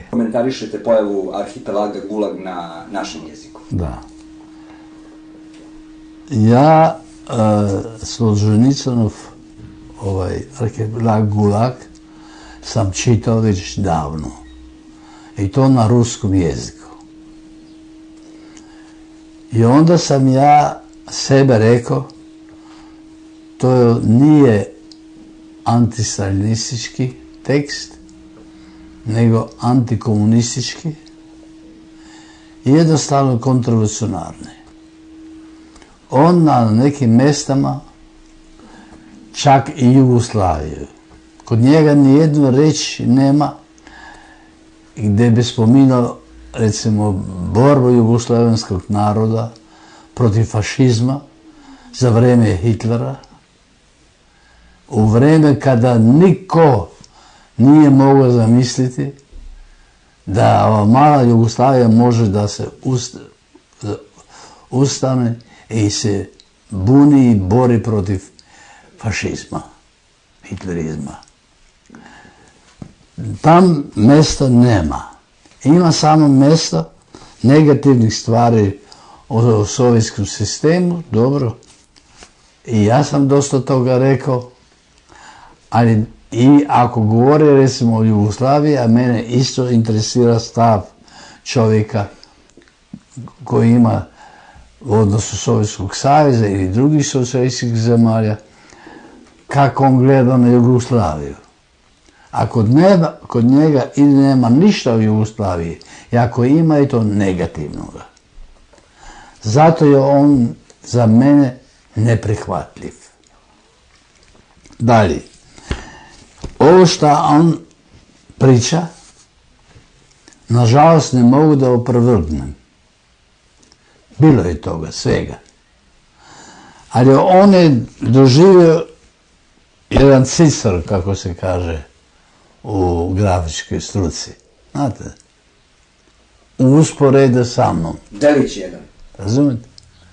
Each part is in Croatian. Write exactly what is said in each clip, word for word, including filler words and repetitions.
Komentarišete pojavu arhipelaga Gulag na našem jeziku. Da. Ja uh, Solženicynov ovaj arhipelag Gulag sam čitao već davno. I to na ruskom jeziku. I onda sam ja sebe rekao, to nije antistaljinistički tekst, nego antikomunistički i jednostavno kontroversionalni. On na nekim mjestama čak i Jugoslaviju. Kod njega nijednu reč nema gdje bi spominao recimo borbu jugoslavenskog naroda protiv fašizma za vrijeme Hitlera, u vrijeme kada niko nije mogao zamisliti da ova mala Jugoslavija može da se ustane i se buni i bori protiv fašizma, hitlerizma. Tam mjesta nema. Ima samo mjesto negativnih stvari o sovjetskom sistemu, dobro. I ja sam dosta toga rekao, ali i ako govori recimo o Jugoslaviji, a mene isto interesira stav čovjeka koji ima u odnosu Sovjetskog saveza ili drugih socijalističkih zemalja, kako on gleda na Jugoslaviju. A kod, nema, kod njega ili nema ništa u Jugoslaviji, i ako ima je to negativnoga. Zato je on za mene neprihvatljiv. Dalje, ovo što on priča, nažalost ne mogu da opravdnem. Bilo je toga, svega. Ali on je doživio jedan cisar, kako se kaže u grafičkoj struci. Znate? U usporedu sa mnom. Delić jedan. Razumite?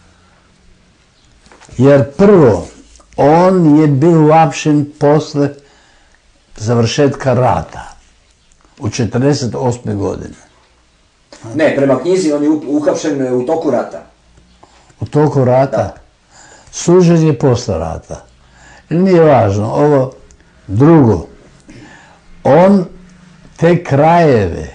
Jer prvo, on je bio uapšen posle završetka rata u četrdeset osme godine. Ne, prema knjizi on je uhapšen u toku rata. U toku rata? Da. Suđen je posle rata. Nije važno, ovo drugo. On te krajeve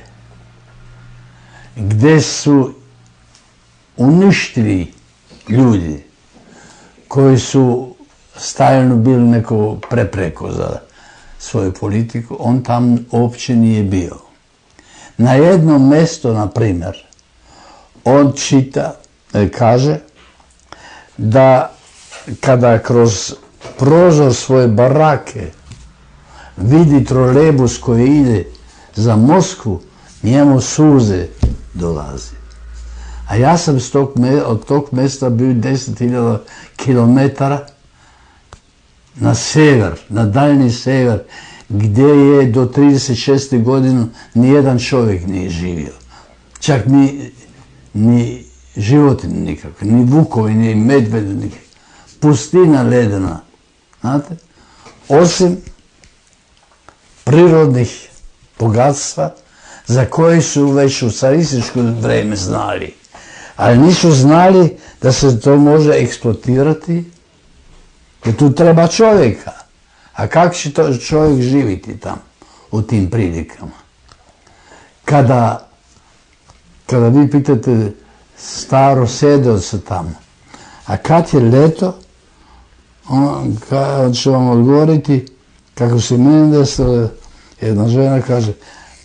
gdje su uništili ljudi koji su stalno bili neko prepreko za svoju politiku, on tam uopće nije bio. Na jednom mjestu, na primjer, on čita, kaže da kada kroz prozor svoje barake vidi trolejbus koji ide za Moskvu, njemu suze dolazi. A ja sam od tog mjesta bio deset hiljada kilometara na sever, na daljni sever, gdje je do trideset šeste godine nijedan čovjek nije živio. Čak ni, ni životinje nikakve, ni vukovi, ni medvedi nikakve. Pustina ledena, znate? Osim prirodnih bogatstva za koje su već u carističko vrijeme znali. Ali nisu znali da se to može eksploatirati, jer tu treba čovjeka. A kako će to čovjek živjeti tam, u tim prilikama? Kada, kada vi pitate staro sjedelce tamo, a kad je leto, on, on će vam odgovoriti, kako se meni desilo, jedna žena kaže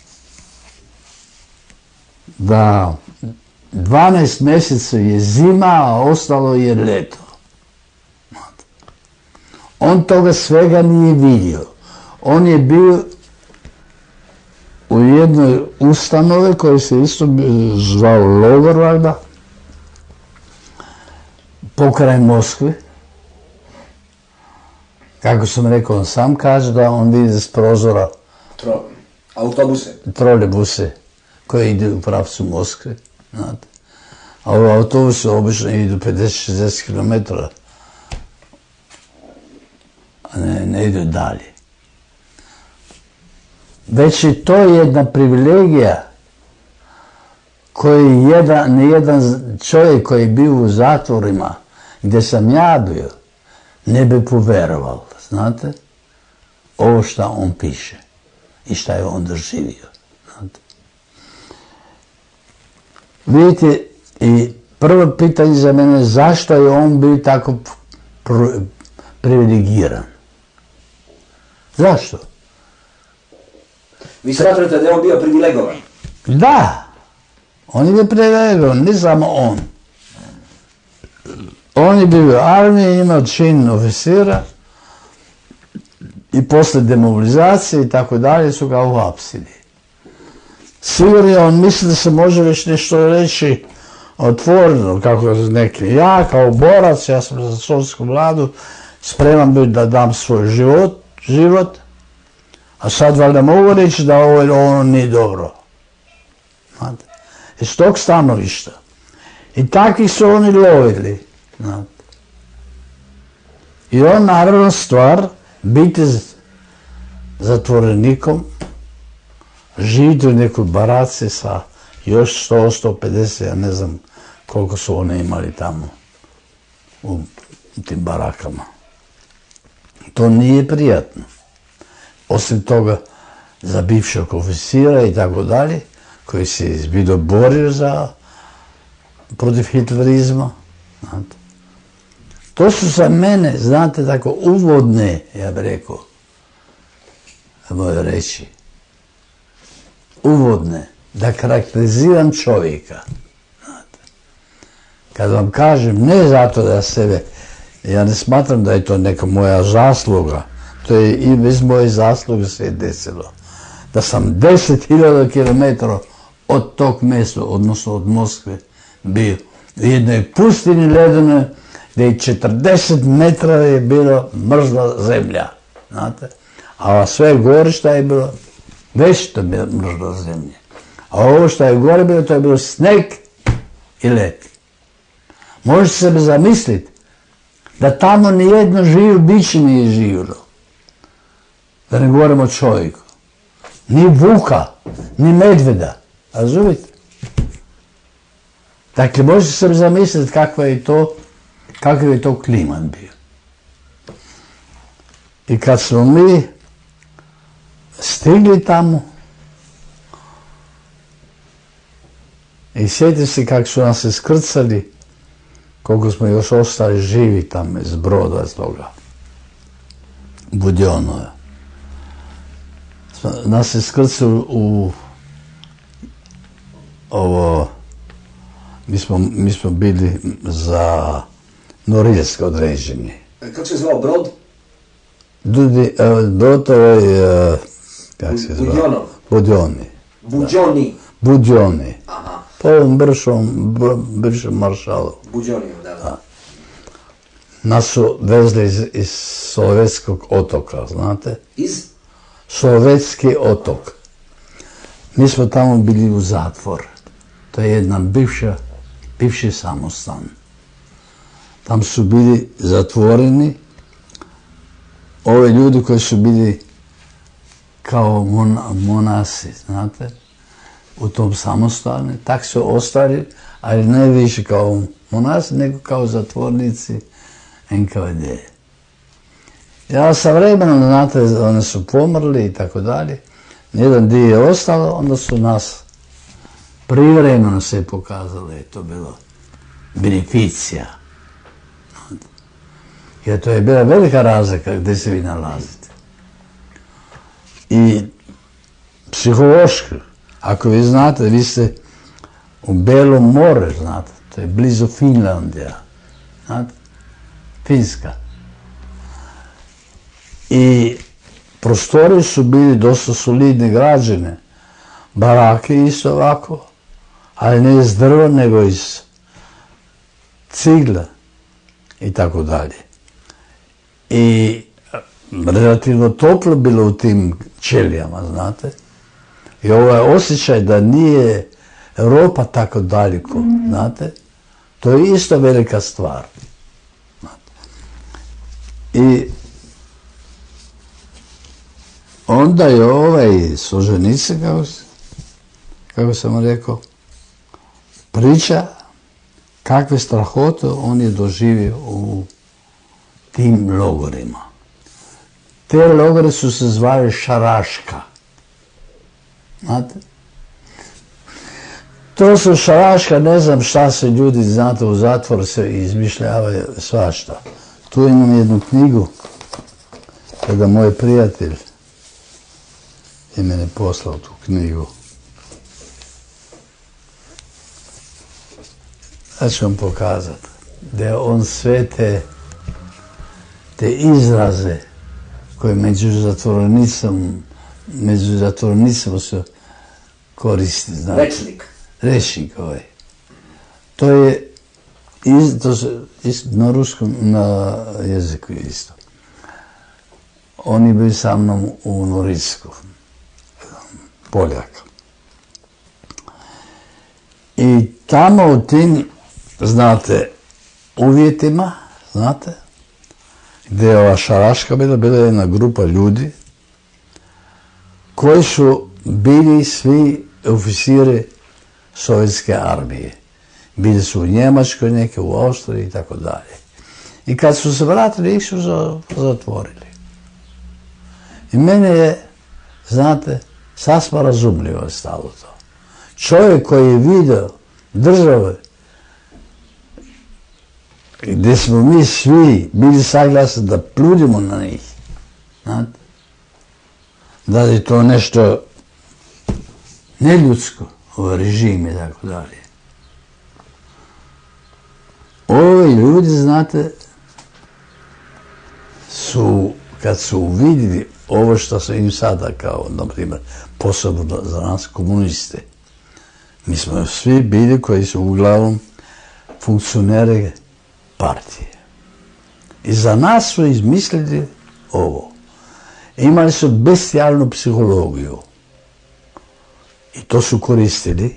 da dvanaest mjeseca je zima, a ostalo je leto. On toga svega nije vidio. On je bio u jednoj ustanove koja se isto zvao logor, valjda, pokraj Moskve. Kako sam rekao, on sam kaže da on vidi s prozora Tro, autobuse. trolejbuse koji ide u pravcu Moskve. Znate. A ove autobuse obično idu pedeset do šezdeset kilometara. A ne, ne idu dalje. Već je to jedna privilegija koji jedan, nijedan čovjek koji je bio u zatvorima, gdje sam ja bio, ne bi poverovao, znate, ovo šta on piše i šta je on doživio. Znate. Vidite, i prvo pitanje za mene je zašto je on bio tako privilegiran. Zašto? Vi smatrate da je on bio privilegovan? Da, on je bio privilegovan, ne samo on. On je bio u armiji, imao čin oficira i posle demobilizacije i tako dalje su ga uhapsili. Sigurno on misli da se može već nešto reći otvoreno, kako neki. Ja kao borac, ja sam za sovjetsku vladu, spreman bio da dam svoj život, život, a sad valjda mogu reći da ovo, ovo nije dobro. Znate? Iz tog stanovišta. I takvih su oni lovili. Znate? I on naravno stvar, biti zatvorenikom, živjeti u nekoj baraci sa još sto, sto pedeset, ja ne znam koliko su oni imali tamo u tim barakama. To nije prijatno. Osim toga, za bivšeg oficira i tako dalje, koji se bilo borio za, protiv hitlerizma. Znate. To su za mene, znate, tako uvodne, ja bih rekao, moje reći, uvodne, da karakteriziram čovjeka. Znate. Kad vam kažem, ne zato da sebe, ja ne smatram da je to neka moja zasluga, to je i bez moje zasluge se je desilo. Da sam deset hiljada kilometara od tog mjesta, odnosno od Moskve, bio u jednoj pustini ledenoj, gdje je četrdeset metra je bilo mrzla zemlja. Znate? A sve gore što je bilo, već to je bilo mrzla zemlja. A ovo što je gore bilo, to je bilo sneg i led. Možete se zamisliti da tamo nijedno živo biće nije živjelo. Da ne govorimo o čovjeku. Ni vuka, ni medveda. Razumite? Dakle, možete se zamisliti kakva je to, kakav je to klimat bio. I kad smo mi stigli tamo i sjetite se kako su nas iskrcali, koliko smo još ostali živi tamo iz broda toga, Budjonova. Nas iskrcali u ovo, mi smo, mi smo bili za Norilsk određeni. Kako se zvao brod? Dudi, brod to je, kako se zvao? Budjonov. Budjoni. Budjoni. Budjoni. Aha. Po ovom bivšem, bivšem maršalu. Budjoniju, da, da. Nas su vezli iz, iz Sovjetskog otoka, znate? Iz? Sovjetski otok. Mi smo tamo bili u zatvor. To je jedna bivša, bivši samostan. Tam su bili zatvoreni ove ljudi koji su bili kao mon, monasi, znate, u tom samostanu. Tak su ostali, ali ne više kao monasi, nego kao zatvornici en ka ve de. Ja sa vremenom, znate, oni su pomrli i tako dalje. Jedan dio je ostalo, onda su nas privremeno se pokazalo, je to bilo beneficija. Jer to je bila velika razlika gdje se vi nalazite. I psihološki, ako vi znate, vi ste u Belom more, znate, to je blizu Finlandija, znate, Finska. I prostori su bili dosta solidne građene, barake isto ovako, ali ne iz drva, nego iz cigla i tako dalje. I relativno toplo bilo u tim ćelijama, znate. I ovaj osjećaj da nije Europa tako daleko, znate, to je isto velika stvar. I onda je ovaj Solženicin, kako, kako sam rekao, priča kakve strahote on je doživio u tim logorima. Te logore su se zvali Šaraška. Znate? To su Šaraška, ne znam šta se ljudi, znate, u zatvor se izmišljavaju svašta. Tu imam jednu knjigu, kada moj prijatelj je mene poslao tu knjigu. Ja ću vam pokazati da je on sve te, te izraze koje među zatvorenicom, među zatvorenicom se koristi. Znači. Rečnik. Rečnik ovaj. To je iz, to se, is, na ruskom, na jeziku isto. On je bio sa mnom u Norisku, Poljak. I tamo u tim, znate, uvjetima, znate, gdje je ova Šaraška bila, bila je jedna grupa ljudi koji su bili svi oficiri sovjetske armije. Bili su u Njemačkoj, neke u Austriji i tako dalje. I kad su se vratili, ih su zatvorili. I mene je, znate, sasma razumljivo je stalo to. Čovjek koji je vidio države gdje smo mi svi bili saglasni da pludimo na njih, znate, da je to nešto neljudsko, ovo režim i tako dalje. Ovi ljudi, znate, su, kad su vidjeli ovo što su im sada kao, na primjer, posebno za nas komuniste, mi smo svi bili koji su uglavnom funkcioneri partije. I za nas su izmislili ovo. Imali su bestijalnu psihologiju. I to su koristili.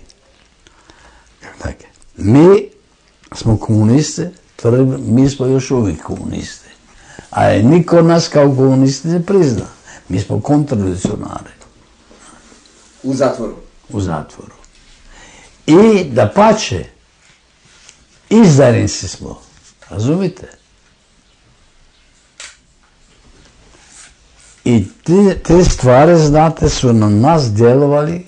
Mi smo komunisti, tvrdimo, mi smo još uvijek komunisti. A niko nas kao komunisti ne prizna. Mi smo kontradicionari. U zatvoru. U zatvoru. I da pače, izdajnici smo. Razumite? I te, te stvari, znate, su na nas djelovali.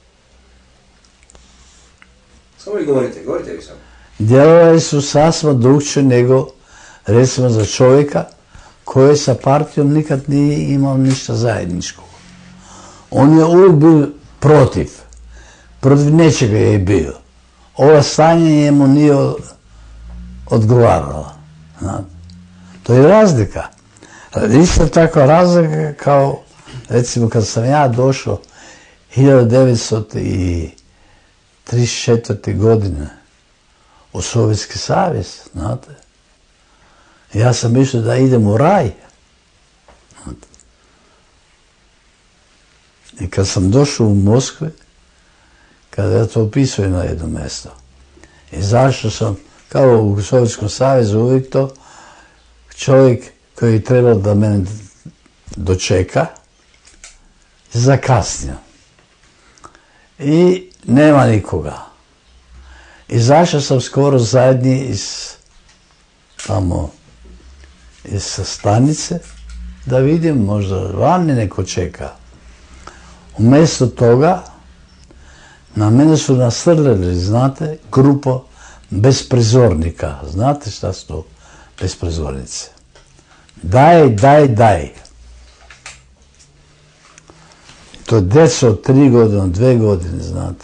Samo vi govorite, govorite vi samo. Djelovali su sasma drugčije nego, recimo, za čovjeka koji sa partijom nikad nije imao ništa zajedničkog. On je uvijek bio protiv. Protiv nečega je bio. Ovo stanje njemu nije odgovaralo. To je razlika. Isto tako razlika kao, recimo, kad sam ja došao hiljadu devetsto trideset četvrte. godine u Sovjetski savez, znate. Ja sam mislio da idem u raj. Znate. I kad sam došao u Moskvu, kada ja to opisujem na jedno mjesto, i zašto sam, kao u Sovjetskom savezu, uvijek to, čovjek koji je trebao da mene dočeka, zakasnio. I nema nikoga. I zašto sam skoro zadnji iz tamo, iz stanice, da vidim, možda vani neko čeka. Umjesto toga, na mene su nasrljali, znate, grupa besprizornika. Znate šta su to besprizornice? Daj, daj, daj. To je djeca od tri godine, dve godine, znate.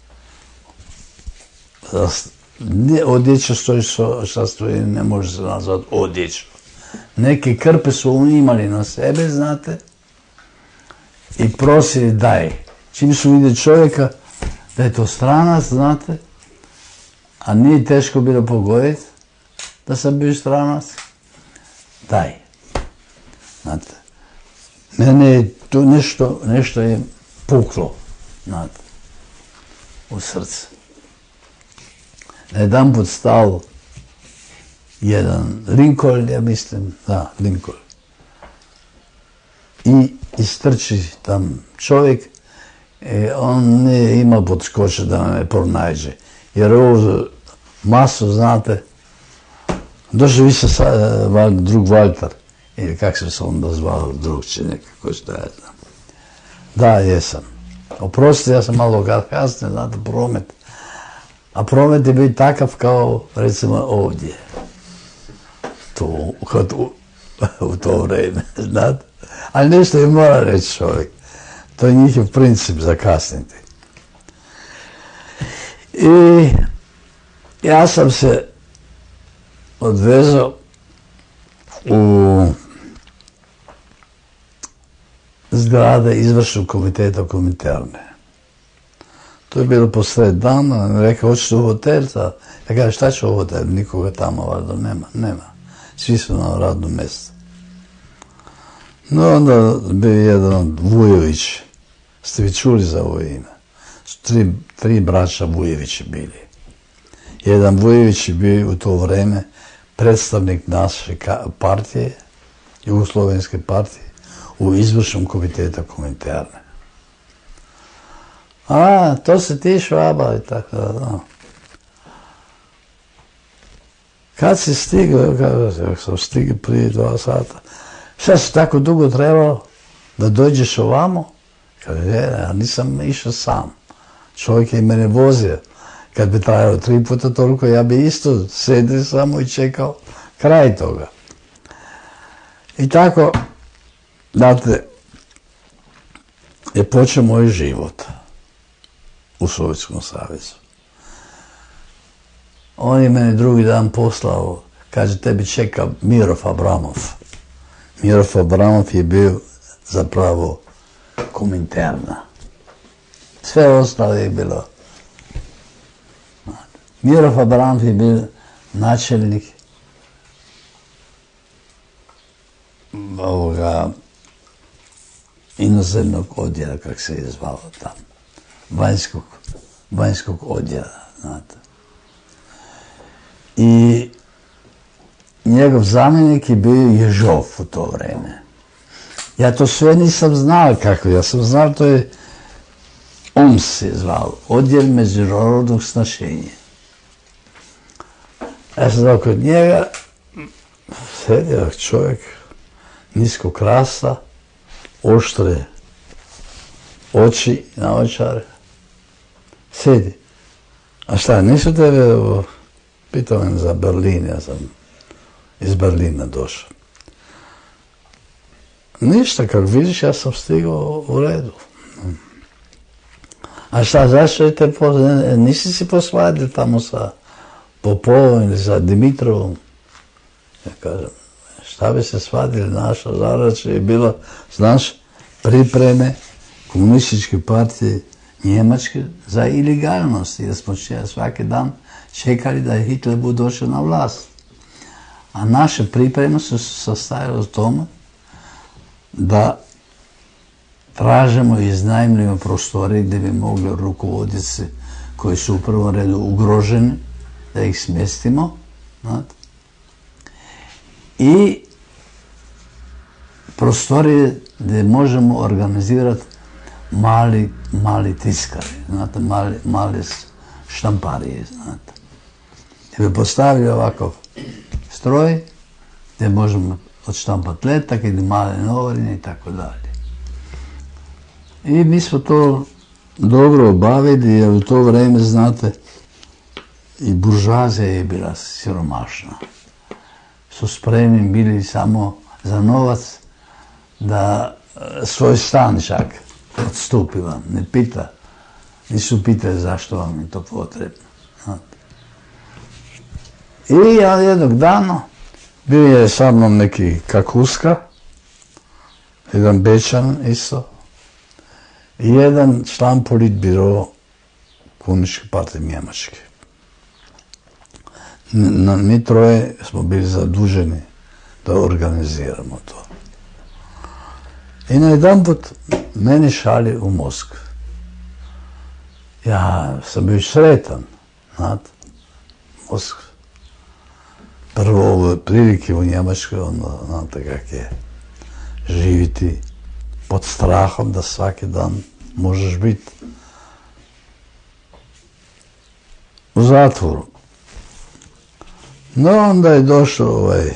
Odjeća stoji šta stoji, ne može se nazvati odjeća. Neke krpe su imali na sebe, znate, i prosili daj. Čim su vidjeli čovjeka da je to stranac, znate, a nije teško bilo pogoditi da sam bio stranac, daj. Znate, mene je tu nešto, nešto je puklo, znate, u srce. Na jedan put stao jedan Lincoln, ja mislim, da, Lincoln. I istrči tam čovjek, e, on nije imao poteškoća da me pronađe. jer ovo masu, znate, došli više sa, uh, drug Walter, ili kak se se onda zvao, drug će nekako, što ja znam. Da, jesam. Oprostite, ja sam malo kasnije, znate, promet. A promet je bio takav kao, recimo, ovdje. To, u, u to vrijeme, znate. Ali nešto im mora reći čovjek. To je njihov princip zakasniti. I ja sam se odvezao u zgrade izvršnog komiteta Kominterne. To je bilo posred dana, rekao, hoćete u hotel? Ja kažem, šta će u hotel? Nikoga tamo valjda nema, nema. Svi su na radnom mjestu. No onda bio jedan Vujović, ste vi čuli za ovo ime? Tri, tri braća Vujovići bili. Jedan Vujović je bio u to vrijeme predstavnik naše partije, Jugoslovenske partije, u izvršnom komiteta Kominterne. A, to se ti Švaba i tako da, no. Kad si stigao, kako sam stigao prije dva sata, šta si tako dugo trebalo da dođeš ovamo? Kaže, ja nisam išao sam. Čovjek je mene vozio. Kad bi trajalo tri puta toliko, ja bi isto sedio samo i čekao kraj toga. I tako, znate, je počeo moj život u Sovjetskom savezu. On je mene drugi dan poslao, kaže, tebi čeka Mirov Abramov. Mirov Abramov je bio zapravo Kominterna. Sve ostalo je bilo. Mirov Abramov je bio načelnik ovoga inozemnog odjela, kak se je zvalo tamo. Vanjskog, vanjskog odjela, znate. I njegov zamjenik je bio Ježov u to vrijeme. Ja to sve nisam znao kako, ja sam znao, to je O M S se zvao, Odjel međunarodnog snašenja. Ja sam znao kod njega, sedio čovjek, niskog rasta, oštre oči, naočare. Sedi. A šta, nisu tebe, pitao me za Berlin, ja sam iz Berlina došao. Ništa, kako vidiš, ja sam stigao u redu. A šta, zašto te poslali? Nisi si posvadio tamo sa Popovom ili sa Dimitrovom? Ja kažem, šta bi se svadili, naša zadaća je bila, znaš, pripreme komunističke partije Njemačke za ilegalnost, jer smo svaki dan čekali da je Hitler bude došao na vlast. A naše pripreme su se sastajale u tome da tražimo i iznajmljujemo prostorije gdje bi mogli rukovoditi koji su u prvom redu ugroženi, da ih smjestimo. Znate? I prostorije gdje možemo organizirati mali, mali tiskari, znate, mali, mali štamparije, znate. Gdje bi postavili ovakav stroj, gdje možemo odštampati letak ili male novorine i tako dalje. I mi smo to dobro obavili, jer u to vrijeme, znate, i buržuazija je bila siromašna. Su spremni bili samo za novac da svoj stan čak odstupi vam, ne pita, nisu pitali zašto vam je to potrebno. I ja jednog dana bio je sa mnom neki Kakuska, jedan Bečan isto, i jedan član politbiro Komunističke partije Njemačke. Mi troje smo bili zaduženi da organiziramo to. I na jedan put meni šalje u Moskvu. Ja sam bio sretan, znate, Moskva. Prvo ove prilike u Njemačkoj, onda znate kak je živiti pod strahom da svaki dan možeš biti u zatvoru. No onda je došao ovaj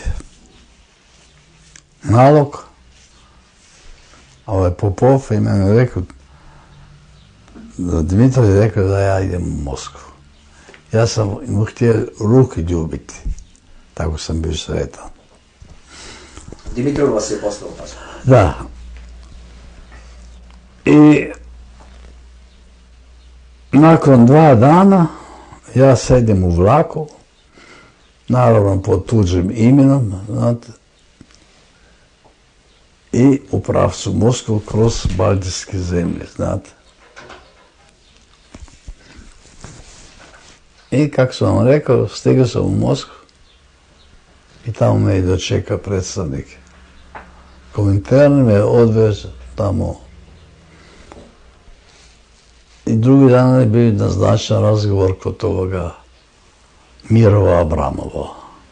nalog, ovaj Popov i meni je rekao, Dimitrov je rekao da ja idem u Moskvu. Ja sam mu htio ruke ljubiti, tako sam bio sretan. Dimitrov vas je poslao u Moskvu? Da. I nakon dva dana ja sedim u vlaku, naravno pod tuđim imenom, znate, i u pravcu Moskvu kroz Baltijske zemlje, znate. I kako sam vam rekao, stigao sam u Moskvu i tamo me i dočeka predstavnik Kominterna, me odveo tamo. I drugi dan je bio naznačen razgovor kod toga Mirova Abramova.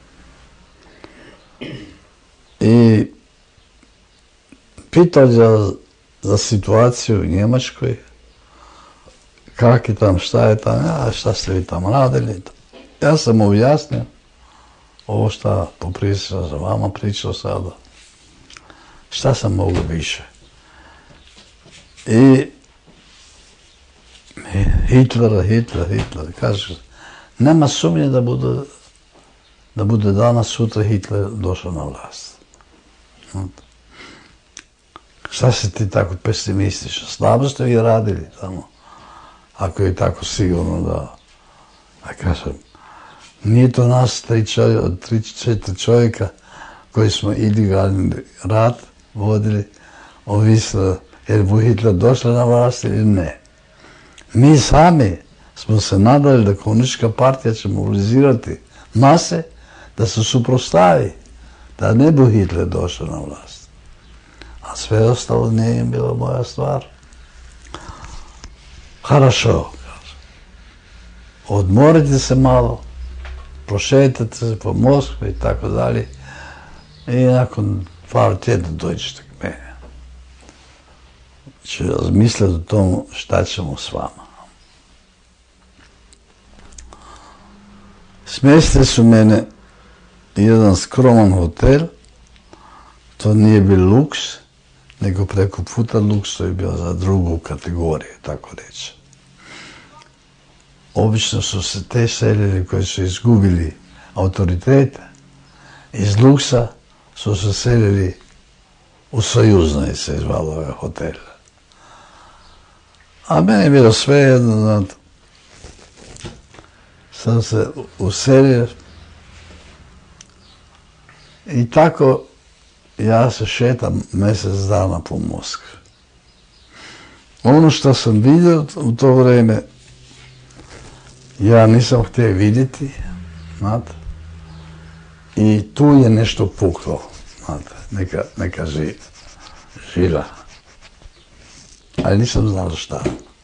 I pitao za, za situaciju u Njemačkoj, kak je tam, šta je tam, a šta ste vi tamo radili. Ja sam mu objasnio ovo šta popričao za vama pričao sada. Šta sam mogu više. I Hitler, Hitler, Hitler, kaže, nema sumnje da bude, da bude danas, sutra Hitler došao na vlast. Šta si ti tako pesimističan? Slabo ste vi radili tamo, ako je tako sigurno da, a kažem, nije to nas tri, čovjeka, tri četiri čovjeka koji smo ilegalni rat vodili, ovisno je li Hitler došao na vlast ili ne. Mi sami smo se nadali da komunistička partija će mobilizirati mase da se suprotstavi, da ne bi Hitler došao na vlast. A sve ostalo nije im bila moja stvar. Хорошо, odmorite se malo, prošetajte se po Moskvi i tako dalje i nakon par tjedna dođete k mene. Ću razmisliti o tom šta ćemo s vama. Smjestili su mene jedan skroman hotel, to nije bio luks, nego preko puta luks, to je bio za drugu kategoriju, tako reći. Obično su se te selili koji su izgubili autoritete, iz luksa su se selili u Sojuznoj, se zvalo ovaj hotel. A meni je bilo sve jedno, znate. Sam se uselio i tako ja se šetam mjesec dana po Moskvi. Ono što sam vidio u to vrijeme, ja nisam htio vidjeti, znate, i tu je nešto puklo, znate, neka, neka ži, žila. Ali nisam znao šta.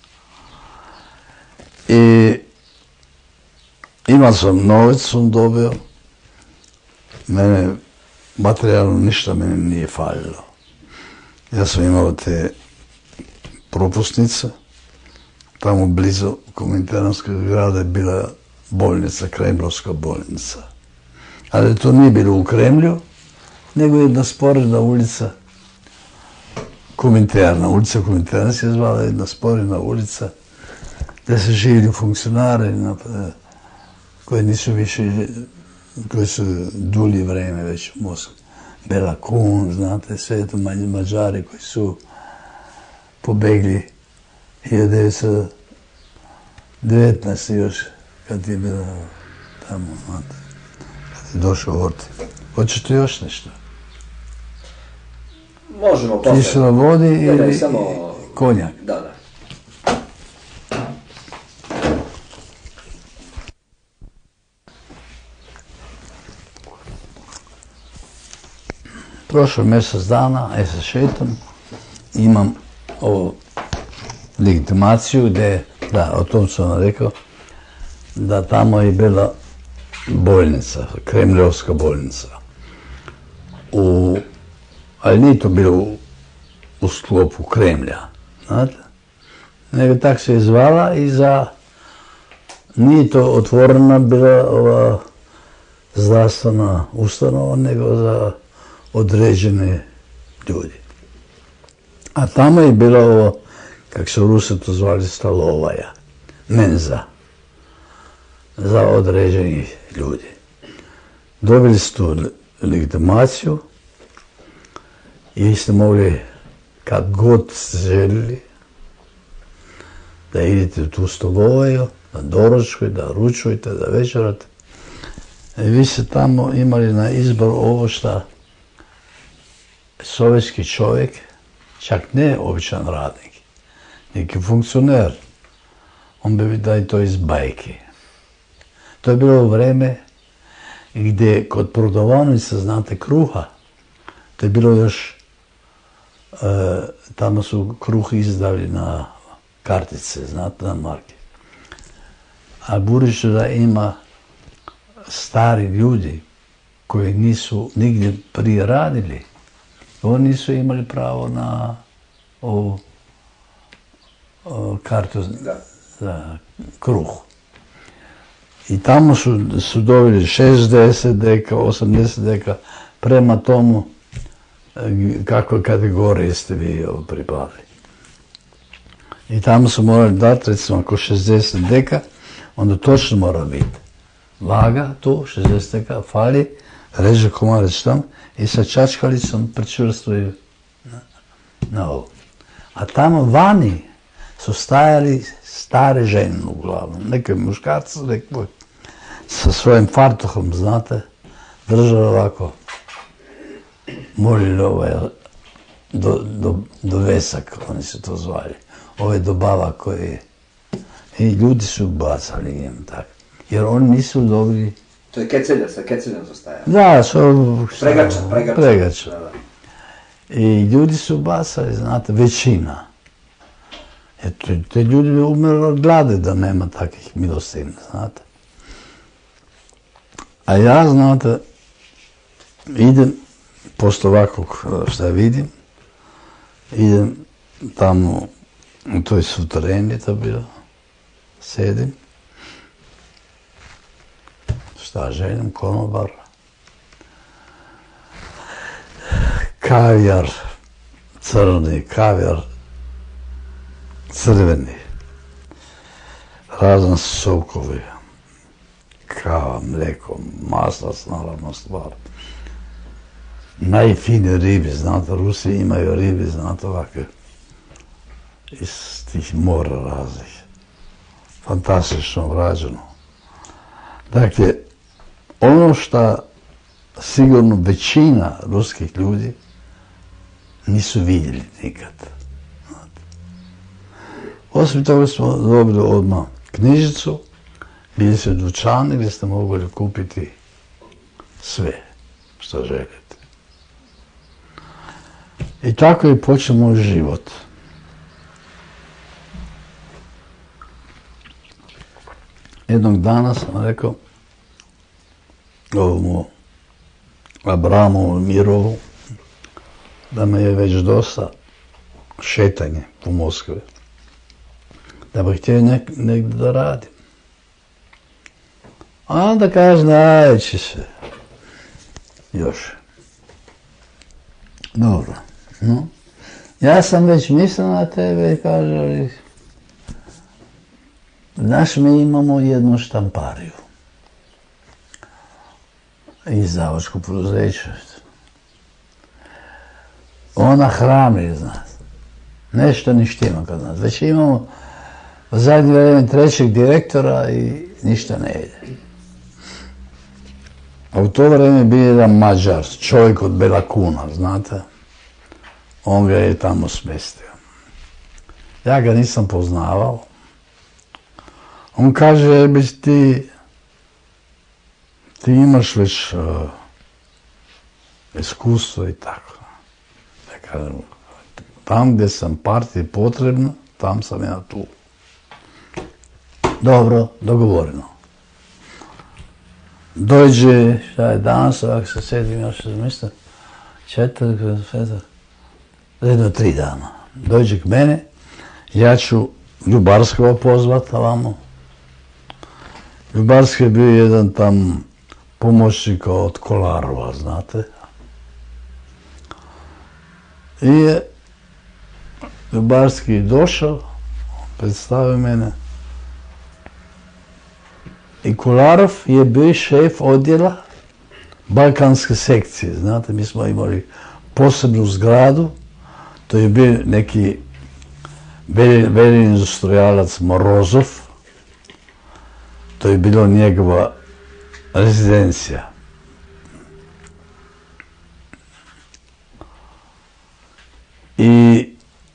I imao sam novac, sam dobio, mene materijalno ništa meni nije falilo. Ja sam imao te propusnice, tamo blizu Kominternskog grada je bila bolnica, Kremlovska bolnica. Ali to nije bilo u Kremlju, nego jedna sporedna ulica Kominterna. Ulica Kominterna se je zvala jedna sporedna ulica gdje se živili funkcionari koji nisu više, koji su dulje vreme već u Moskvi. Bela Kun, znate, sve to Mađari koji su pobegli hiljadu devetsto devetnaeste. još, kad je bilo tamo, znate, kad je došao Orti. Hoćete još nešto? Možemo posle. Kiselo vodi ili samo konjak? Da, da. Prošlo mjesec dana, ja se šetam, imam ovu legitimaciju gdje, da, o tom sam vam rekao, da tamo je bila bolnica, Kremljovska bolnica. U, ali nije to bilo u, u sklopu Kremlja, znate? Nego tak se je zvala i za nije to otvorena bila ova zdravstvena ustanova, nego za određene ljudi. A tamo je bilo ovo, kako se u Rusi to zvali, stalovaja, menza, za određenih ljudi. Dobili ste tu legitimaciju i ste mogli, kad god ste željeli, da idete u tu stolovaju, da doručkujete, da ručujete, da večerate. I vi ste tamo imali na izbor ovo što sovjetski čovjek, čak ne običan radnik, neki funkcioner, on bi vidio i to iz bajke. To je bilo vrijeme gdje kod prodavaonica, znate, kruha, to je bilo još, e, tamo su kruh izdali na kartice, znate, na marke. A budući da ima stari ljudi koji nisu nigdje prije radili, oni nisu imali pravo na ovu kartu za, za kruh. I tamo su, su dobili šezdeset deka, osamdeset deka, prema tomu kakve kategorije ste vi pripali. I tamo su morali dati, recimo, ako šezdeset deka, onda točno mora biti vaga tu, šezdeset deka, fali, reže komarac tam i sa čačkalicom pričvrstuju na, na ovo. A tamo vani su stajali stare žene uglavnom, neke muškarci, neke sa svojim fartuhom, znate, držali ovako, molili ovaj do, do, do vesak, oni se to zvali, ovaj dobava koji, i ljudi su bacali im tako, jer oni nisu dobili. To je kecelja, sa keceljom zostaja. Da, su pregača, pregača. pregača. Da, da. I ljudi su bacali, znate, većina. Eto, te ljudi bi umrli od glade da nema takvih milostivnih, znate. A ja, znate, idem, posto ovakvog šta vidim, idem tamo u toj sutereni, to bilo, sedim, šta želim, konobar, kavijar, crni, kavijar, crveni, razne sokovi, kava, mlijeko, maslac, naravno stvar. Najfinije ribe, znate, Rusi imaju ribe, znate, ovakve, iz tih mora raznih. Fantastično rađeno. Dakle, ono što sigurno većina ruskih ljudi nisu vidjeli nikad. Osim toga smo dobili odmah knjižicu, bili su dućani gdje ste mogli kupiti sve što želite. I tako je počeo moj život. Jednog dana sam rekao ovomu Abramovu Mirovu da me je već dosta šetanje po Moskvi, da bih htio nek, negdje da radim. A onda kaže, naći se još. Dobro, no. Ja sam već mislio na tebe i kaže, ali znaš, mi imamo jednu štampariju. Izdavačko poduzeće. Ona hrami, znaš. Nešto ni štima kod nas. Već imamo u zadnje vrijeme trećeg direktora i ništa ne ide. A u to vrijeme bio jedan Mađar, čovjek od Bela Kuna, znate. On ga je tamo smestio. Ja ga nisam poznavao. On kaže, bez ti, ti imaš već uh, iskustvo i tako. Ja kažem, tam gdje sam partiji potrebna, tam sam ja tu. Dobro, dogovoreno. Dođe, šta je danas, ako se sjedim, još se mislim, četiri, četiri, jedno tri dana. Dođe k mene, ja ću Ljubarskova pozvat ovamo. Ljubarski je bio jedan tam pomoćnik od Kolarova, znate. I je Ljubarski došao, predstavio mene. I Kolarov je bio šef odjela balkanske sekcije, znate, mi smo imali posebnu zgradu, to je bio neki veli industrijalac Morozov, to je bilo njegova rezidencija. I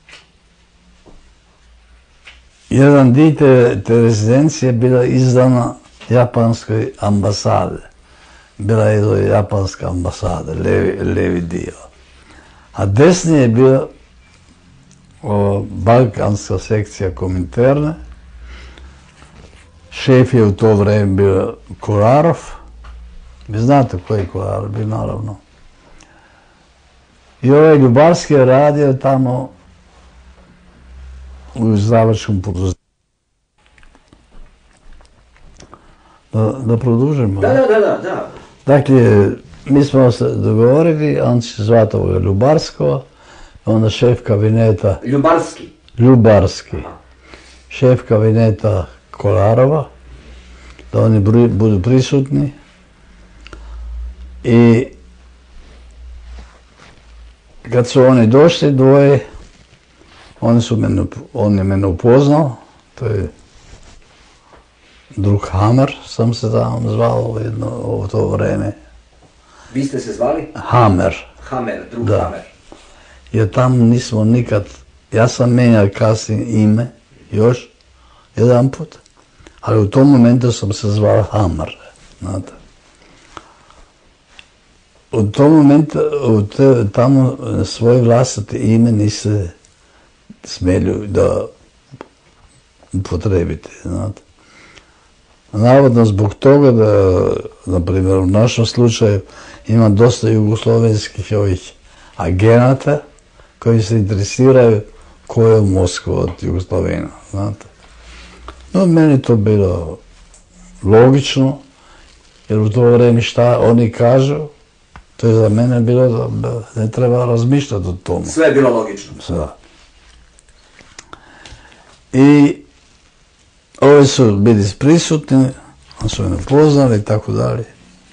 jedan dio te, te rezidencije bila izdana japanskoj ambasade. Bila je to japanska ambasada, levi, levi dio. A desni je bila o, balkanska sekcija Kominterne. Šef je u to vrijeme bio Kolarov. Vi znate koji je Kolarov bio, naravno. I ovaj Ljubarski je radio tamo u izdavačkom poduzeću. Da, da produžimo? Da, da, da, da, da. Dakle, mi smo se dogovorili, on će zvati ovoga Ljubarskого, onda šef kabineta... Ljubarski. Ljubarski. Šef kabineta Kolarova, da oni budu prisutni. I kad su oni došli dvoje, oni su mene, on je mene upoznao, to je drug Hammer, sam se tamo zvao jedno u to vrijeme. Vi ste se zvali? Hammer. Hammer, drug da. Hammer. Jer tamo nismo nikad, ja sam menjao kasnije ime, još, jedan put, ali u tom momentu sam se zvao Hammer, znate. U tom momentu, u te, tamo svoje vlastite ime niste smjeli da upotrebite, znate. Navodno zbog toga da, na primjer, u našem slučaju ima dosta jugoslovenskih ovih agenata koji se interesiraju ko je u Moskvu od Jugoslovena, znate. No, meni to bilo logično, jer u to vrijeme šta oni kažu, to je za mene bilo da ne treba razmišljati o tomu. Sve je bilo logično. Sve. I ovi su bili prisutni, oni su me poznali i tako dalje.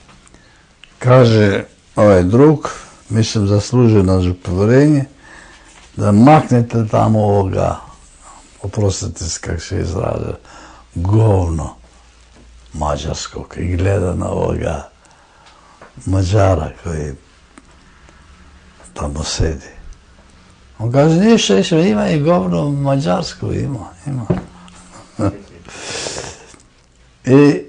Kaže ovaj drug, mislim zaslužuje naše povjerenje, da maknete tamo ovoga, oprostite se kako se izrazio, govno mađarskog i gleda na ovoga Mađara koji tamo sedi. On kaže, ništa, ništa, ima i govno mađarsko, ima, ima. I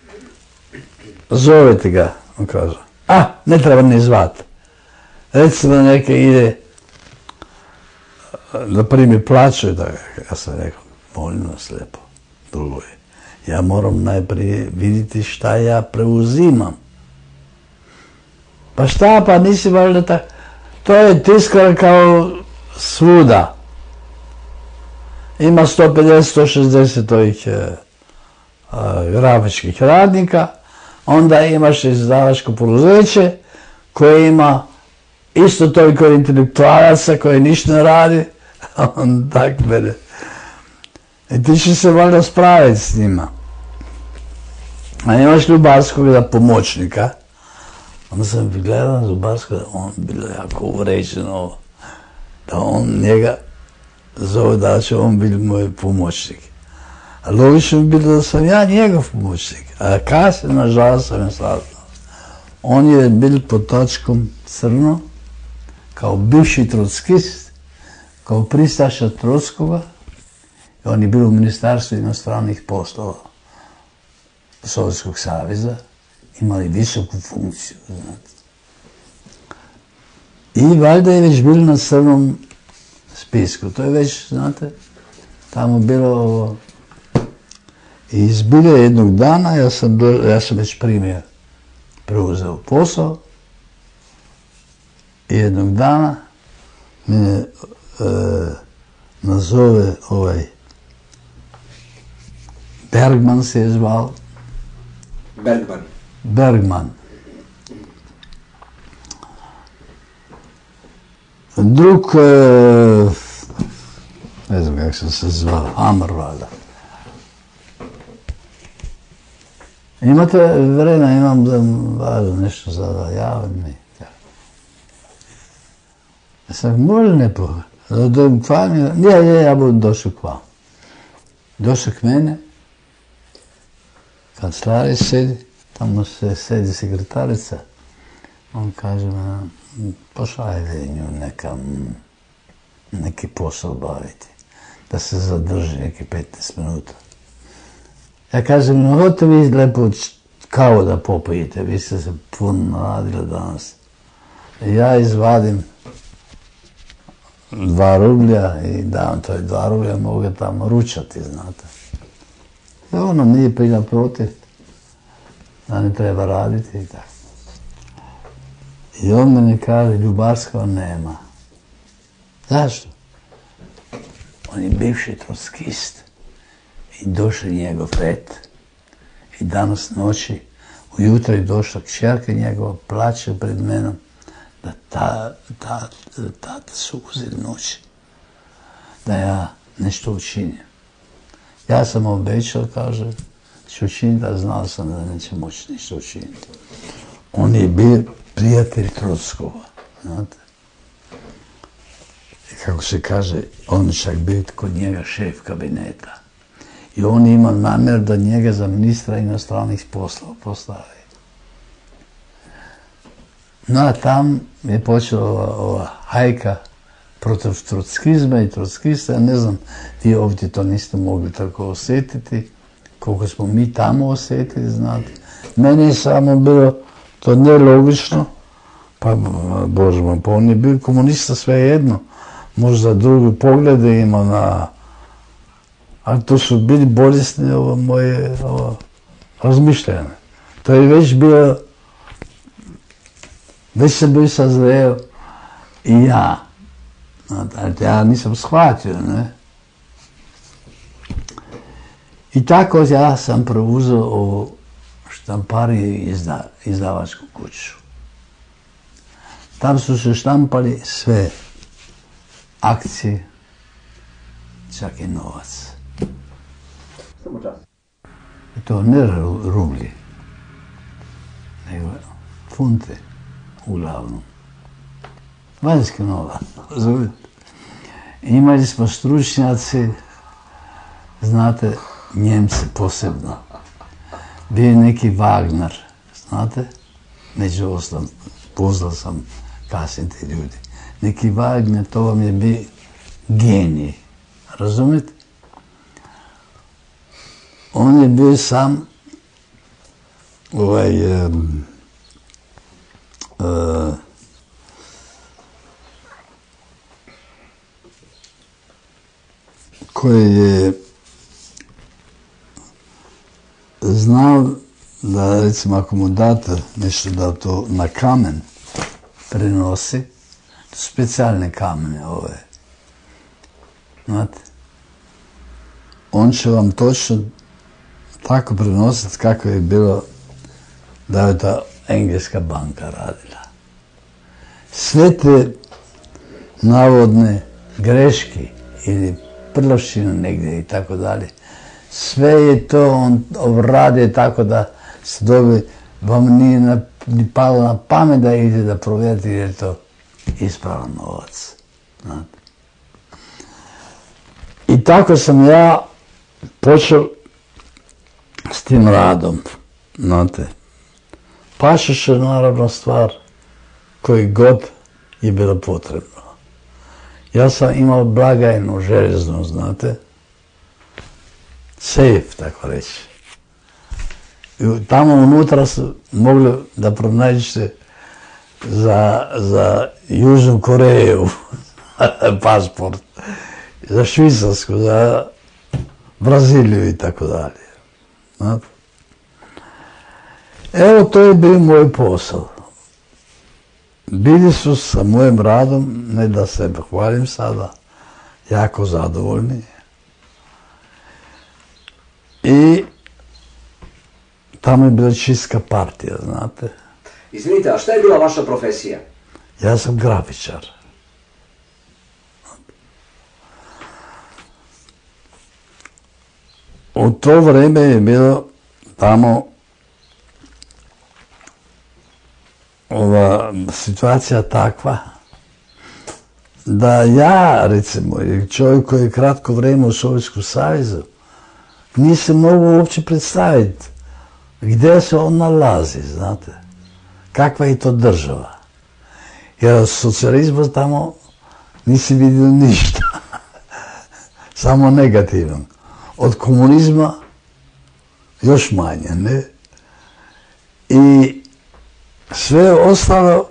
zovete ga, on kaže, a, ne treba ni zvati. Recimo neka ide da primi plaću, da, ja sam rekao, molim vas lijepo, drugo je, ja moram najprije vidjeti šta ja preuzimam. Pa šta, pa nisi valjda tako, to je tiskar kao svuda. Ima sto pedeset do sto šezdeset ovih grafičkih radnika, onda imaš izdavačko poduzeće koje ima isto toliko intelektualaca koji ništa ne radi, on tak mene. I ti će se valjda spraviti s njima. A imaš Ljubarskog da pomoćnika, onda sam gledao na Ljubarskog da on bilo jako uvređeno, da on njega zove da će on biti moj pomoćnik. A logično bi bilo da sam ja njegov pomoćnik, a kasnije, nažalost, sam je saznao. On je bil pod točkom crno, kao bivši trockist, kao pristaša Trockoga, i on je bil u Ministarstvu inostranih poslova Sovjetskog saveza, imali visoku funkciju, znate. I valjda je već bil na crnom spisku, to je već, znate, tamo bilo ovo. I izbilje jednog dana, ja sam, do, ja sam već primjer preuzeo posao, i jednog dana mene e, nazove ovaj Bergman se je zvao, Bergman. Bergman. Drug, ne znam kako sam se zvao, Hammer valjda. Imate vremena, imam da važno nešto sada, javim mi. Ja sam, može ne pogled. Je, je, ja budem došao k vam. Došao k mene, kancelarij sedi, tamo se sedi sekretarica. On kaže me, pošaljite nju nekam, neki posao baviti, da se zadrži neki petnaest minuta. Ja kažem, no hoćete vi lepo kavu da popijete, vi ste se puno radili danas. Ja izvadim dva rublja i dam to dva rublja, mogu ga tamo ručati, znate. I ono nije pilja protiv, da ne treba raditi i tako. I on meni kaže, Ljubarskog nema. Zašto? On je bivši trotskist. I došao njegov et. I danas noći, ujutro je došla kćerka njegova, plače pred menom, da ta, ta, tate su uzeli noći. Da ja nešto učinim. Ja sam obećao, kaže, ću učiniti, a znao sam da neće moći ništa učiniti. On je bio prijatelj Trotskova, znate. I kako se kaže, on je čak bio kod njega šef kabineta. I on je imao namjer da njega za ministra inostranih poslova postavi. No a tam je počela ova, ova hajka protiv trotskizma i trotskista. Ja ne znam, vi ovdje to niste mogli tako osjetiti, koliko smo mi tamo osjetili, znate. Meni je samo bilo to nelogično, pa Bože moj, pa on je bio komunista svejedno. Možda drugi poglede ima na... Ali to su bili bolesni ovo moje ovo, razmišljanje. To je već bio, već sam bio sazreo i ja. Ali ja nisam shvatio, ne. I tako ja sam preuzeo ovu štampariju izda, izdavačku kuću. Tam su se štampali sve akcije, čak i novac. Samo čas. I to ne rublji, nego funte uglavnom. Vanjski novac, razumijete? Imali smo stručnjaci, znate, Njemci posebno. Bio je neki Wagner, znate? Među ostalom, poznao sam kasnije ti ljudi. Neki Wagner, to vam je bio genij, razumijete? On je bio sam ovaj um, uh, koji je znao da, recimo, ako mu date nešto da to na kamen prenosi, to su specijalne kamene ove, znate, on će vam točno tako prenositi kako je bilo da je ta engleska banka radila. Sve te navodne greške ili prljavštine negdje i tako dalje, sve je to on obradi tako da se dobi, vam nije na, ni palo na pamet da ide da provjerite jer je to ispravan novac. Znate. I tako sam ja počeo s tim radom, znate. Pašeš je naravno stvar koji god je bilo potrebno. Ja sam imao blagajnu željeznu, znate, sejf, tako reći. I tamo unutra su mogli da pronađete za, za Južnu Koreju pasport, za Švicarsku, za Braziliju i tako dalje. Znate? Evo, to je bio moj posao. Bili su sa mojim radom, ne da se hvalim sada, jako zadovoljni. I tamo je bila čistka partija, znate. Izvinite, a šta je bila vaša profesija? Ja sam grafičar. U to vrijeme je bilo tamo ova situacija takva da ja, recimo, čovjek koji je kratko vrijeme u Sovjetskom savezu, nisam mogu uopće predstaviti gdje se on nalazi, znate. Kakva je to država. Jer od socijalizma tamo nisi vidio ništa. Samo negativno. Od komunizma još manje, ne? I sve ostalo,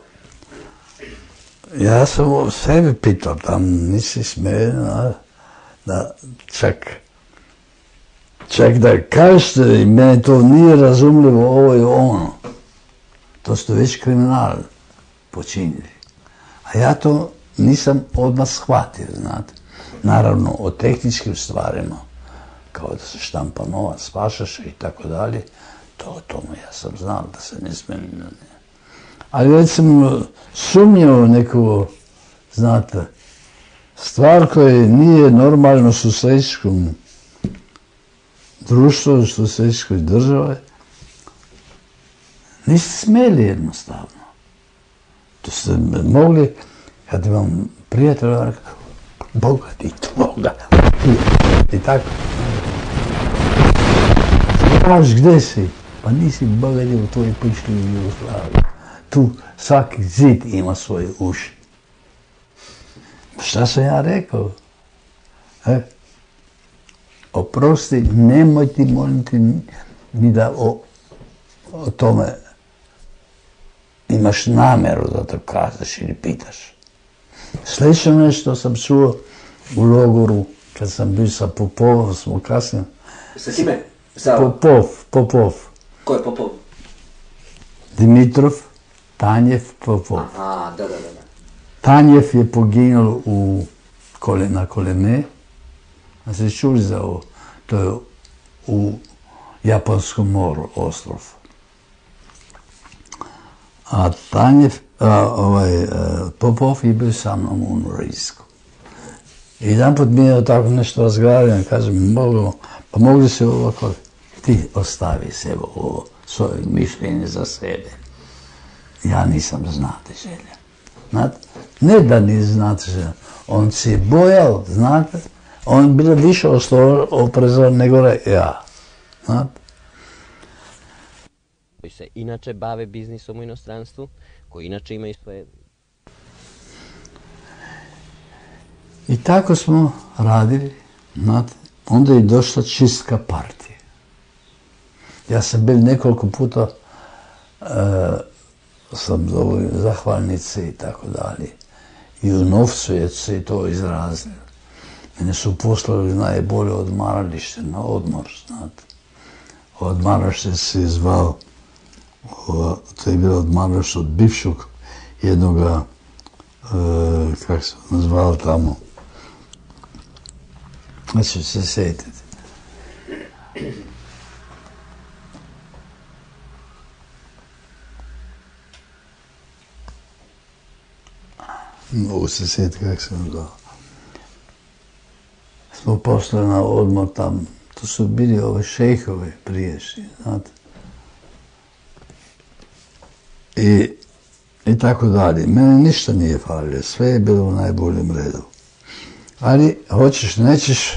ja sam sebe pitao, tam nisi smijen, da čak, čak da kažete, mene to nije razumljivo, ovo i ono. To ste već kriminal počinili. A ja to nisam odmah shvatio, znate. Naravno, o tehničkim stvarima, kao da se štampa novac, pašaše i tako dalje, to o tome ja sam znao da se ne smije. Ali recimo, sumnjao neku, znate, stvar koja nije normalno u socijalističkom društvu, u socijalističkoj državi, niste smjeli jednostavno. To ste mogli, kad imam prijatelja, bogati, Boga, i tako. Znaš gdje si? Pa nisi bogati u tvojoj pišli u Jugoslaviji. Tu svaki zid ima svoje uši. Šta sam ja rekao? E? Oprosti, nemoj ti moliti ni da o, o tome imaš namjeru da to kažeš ili pitaš. Slično nešto sam čuo u logoru, kad sam bio sa Popovom, smo kasnije. Sa kime? Sa... Popov, Popov. Ko je Popov? Dimitrov, Tanjev, Popov. Aha, da, da, da. Tanjev je poginuo u kole, na Koleme. A ste čuli za ovo? To je u Japonskom moru, ostrov. A Tanjev, a, ovaj, a, Popov je bio sa mnom u Norijsku. I jedan put mi je tako nešto razgledao i kažem, mogu, pa mogli se ovako, ti ostavi se ovo, svoje mišljenje za sebe. Ja nisam znatiželjan. Znate? Ne da ni znatiželjan, on se je bojao, znate, on bilo više oprezan nego ja. Znate? Koji se inače bave biznisom u inostranstvu, koji inače imaju svoje... I tako smo radili, znate, onda je došla čistka partije. Ja sam bil nekoliko puta, e, sam zove zahvalnice i tako dalje. I u Novcu je se to izrazilo. Mene su poslali najbolje odmaralište na odmor, znate. Odmaralište se je zvao, to je bilo odmaralište od bivšeg jednoga, e, kako se nazvalo tamo, neću se sjetiti. Mogu se sjetiti kako se nazvalo. Smo poslali na odmor tam, to su bili ove šejhove priješnji, znate. I, i tako dalje. Mene ništa nije falilo, sve je bilo u najboljem redu. Ali, hoćeš, nećeš,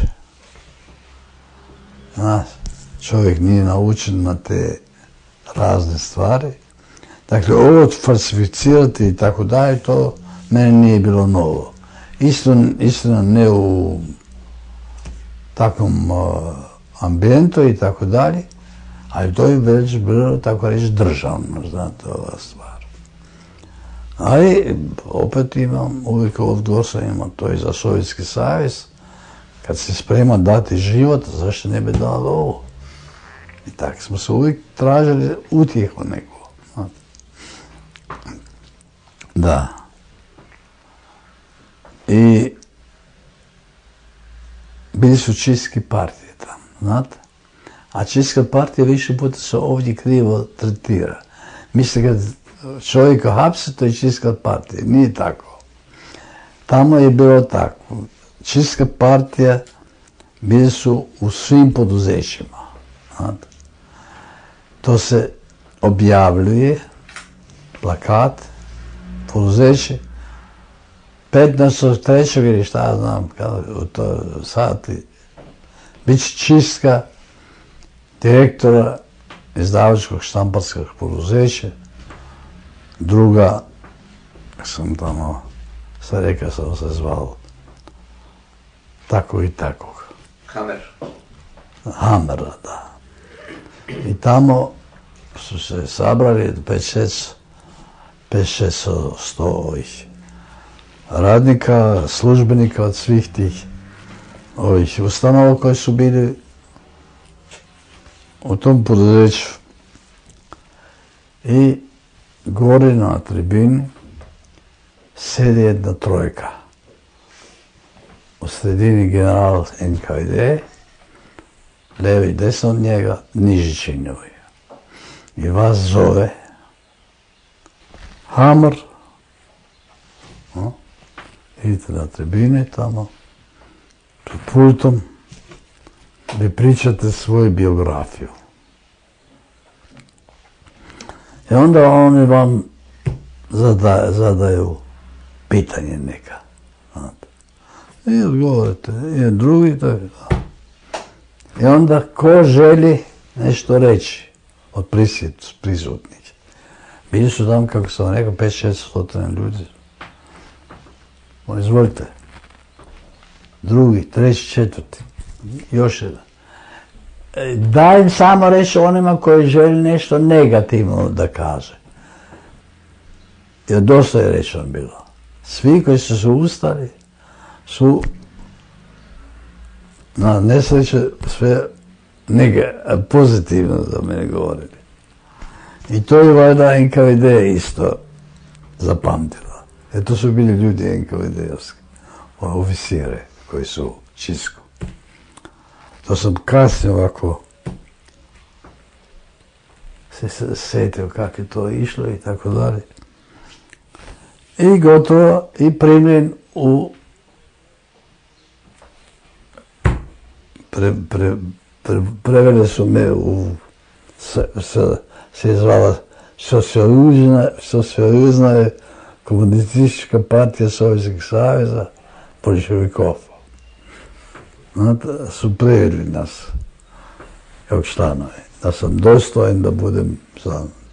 znaš, čovjek nije naučen na te razne stvari. Dakle, ovo falsificirati i tako dalje, to meni nije bilo novo. Istina ne u takvom uh, ambijentu i tako dalje, ali to je već bilo, tako reći, državno, znate, ova stvar. Ali, opet imam, uvijek odgovor sam imao, to je za Sovjetski savez, kad se sprema dati život, zašto ne bi dalo ovo? I tako smo se uvijek tražili utjehu neku, znate. Da. I bili su čistke partije tamo, znate. A čistska partija više puta se ovdje krivo tretira. Misli kad čovjeka hapse, to je čistska partija. Nije tako. Tamo je bilo tako. Čistska partija bili su u svim poduzećima. To se objavljuje, plakat, poduzeće, petnaestog trećeg ili šta ja znam, kada u to sati, bit će čistka direktora izdavačkog štamparskog poduzeća, druga, sam tamo, sad rekao sam se zvao, tako i takvog. Hamer. Hamera, da. I tamo su se sabrali pet šest sto ovih radnika, službenika od svih tih ovih ustanova koji su bili u tom poduzeću. I gore na tribini sedi jedna trojka. U sredini general en ka ve de, levi i desno od njega, Nižićinovi. I vas zove Hamer, no, idite na tribine tamo, pred pultom, vi pričate svoju biografiju. I onda oni vam zada, zadaju pitanje neka. I odgovorite, i drugi, tako da. I onda ko želi nešto reći od prisutnih. Bili su tamo, kako sam rekao, pet šest stotina ljudi. Izvolite. Drugi, treći, četvrti. Još jedan. Daj samo reći onima koji želi nešto negativno da kaže. Jer dosta je rečeno bilo. Svi koji su se ustali su na nesreće sve neke pozitivno za mene govorili. I to je valjda en ka ve de isto zapamtila. Jer to su bili ljudi en ka ve de-ovski, oficire koji su u čistku. To sam kasnije ovako se sjetio kako je to išlo i tako dalje. I gotovo, i primljen u pre, pre, pre, preveli su me u se, se, se je zvala Socijalizna, socijalizna je komunistička partija Sovjetskog saveza, Boljševikov. Znate, su preveli nas kao članovi, da sam dostojen da budem član